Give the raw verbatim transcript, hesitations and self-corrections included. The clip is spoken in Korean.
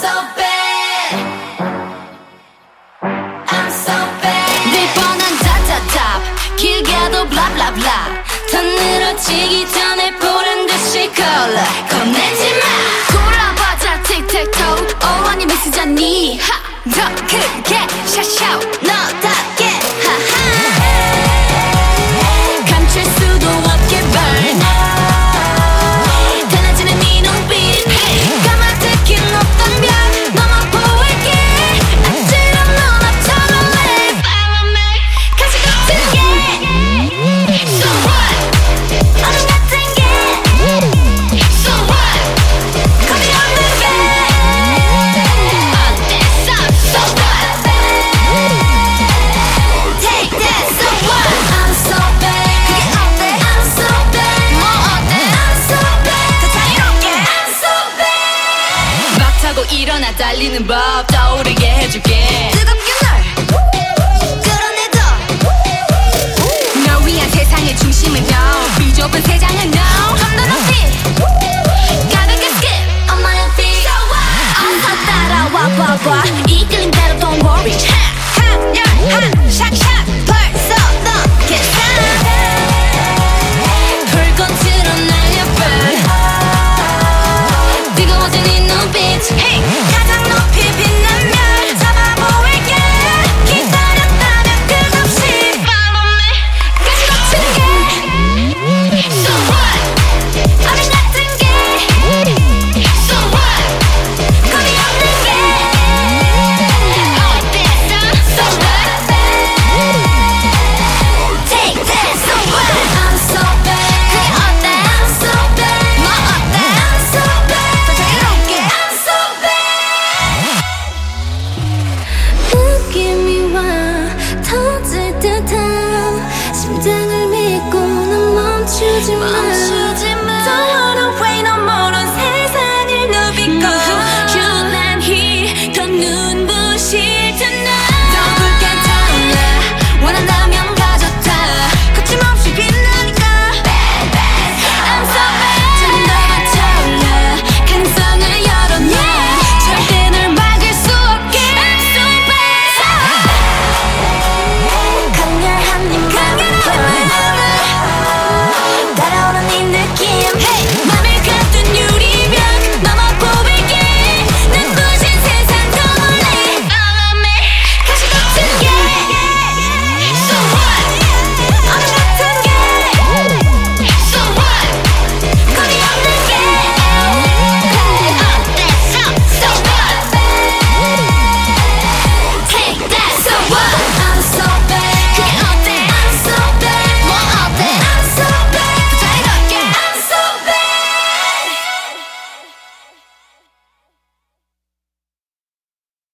so bad. I'm so bad. 늘 뻔한 답답답 길 가도 블라블라블라 더 늘어지기 전에 보란 듯이 콜라 겁내지 마. 골라봐자 틱택톡 오 아니면 쓰자니 더 크게 샤샤오 너답게 하하 감출 수도 없게 burn 달라지는 네 눈빛 까맣게 높던 별 너만 보일게 아찔한 눈앞처럼 내 바람에 가시 같은 게 So what 얼음 같은 게 So what Call me on baby 어땠어 So what Take that So what I'm so bad 그게 어때 I'm so bad 뭐 어때 I'm so bad 더 자유롭게 I'm so bad 막 타고 일어나 달리는 법 떠오르게 해줄게 뜨겁게 널 끌어내도 널 위한 세상의 중심은 너 비좁은 세상은 no 좀 더 높이